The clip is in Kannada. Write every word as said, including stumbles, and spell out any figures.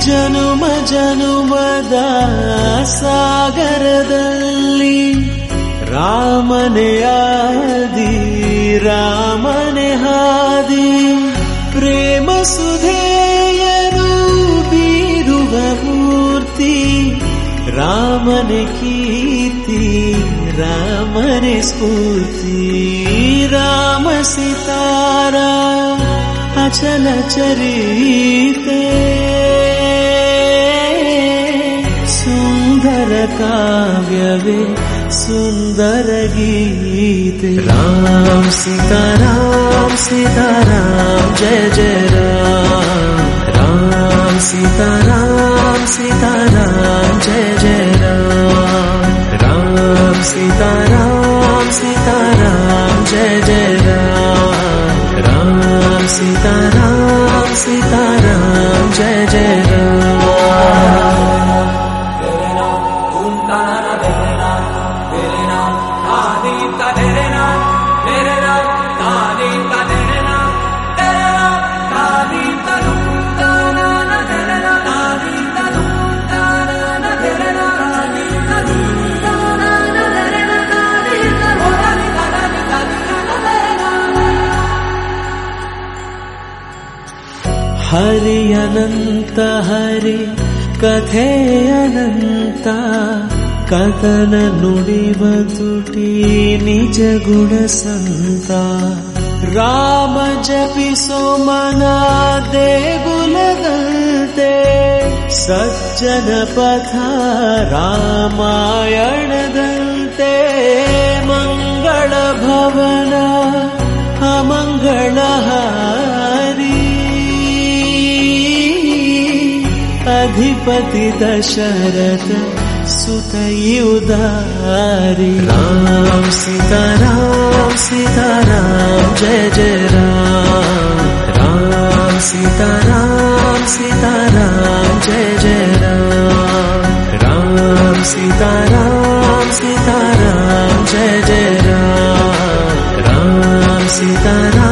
ಜನುಮ ಜನುಮದ ಸಾಗರದಲ್ಲಿ ರಾಮನೆ ಆದಿ ರಾಮನೆ ಹಾದಿ ಪ್ರೇಮ ಸುಧೆಯರು ಬೀರುವ ಮೂರ್ತಿ ರಾಮನೆ ಕೀರ್ತಿ ರಾಮನೆ ಸ್ಫೂರ್ತಿ ರಾಮ ಸಿತಾರಾಮ ಅಚಲ ಚರಿತೆ ಸುಂದರ ಕಾವ್ಯವೇ ಸುಂದರ ಗೀತೆ ರಾಮ ಸೀತಾರಾಮ ಸೀತಾರಾಮ ಜಯ ಜಯ ರಾಮ ರಾಮ ಸೀತಾರಾಮ ಸೀತಾರಾಮ ಜಯ ಜಯ ರಾಮ ರಾಮ ಸೀತಾರಾಮ ಸೀತಾರಾಮ ಜಯ ಜಯ ರಾಮ ರಾಮ ಸೀತಾರಾಮ ಸೀತಾರಾಮ ಜಯ ಜಯ ರಾಮ ಹರಿ ಅನಂತ ಹರಿ ಕಥೆ ಅನಂತ ಕಥನ ನುಡಿವ ತುಟಿ ನಿಜ ಗುಣ ಸಂತ ರಾಮ ಜಪಿಸೋ ಮನ ದೇಗುಲದಂತೆ ಸಜ್ಜನ ಪಥ ರಾಮಾಯಣದಂತೆ ಮಂಗಳ ಭವನ ಅಮಂಗಳ ಹಾರಿ ಅಧಿಪತಿ ದಶರಥ ಸುತ ಉದಾರಿ ರಾಮ ಸೀತಾರಾಮ ಸೀತಾರಾಮ ಜಯ ಜಯ ರಾಮ ರಾಮ ಸೀತಾರಾಮ ಸೀತಾರಾಮ ಜಯ ಜಯ ರಾಮ ರಾಮ ಸೀತಾರಾಮ ಸೀತಾರಾಮ ಜಯ ಜಯ ರಾಮ ರಾಮ ಸೀತಾರಾಮ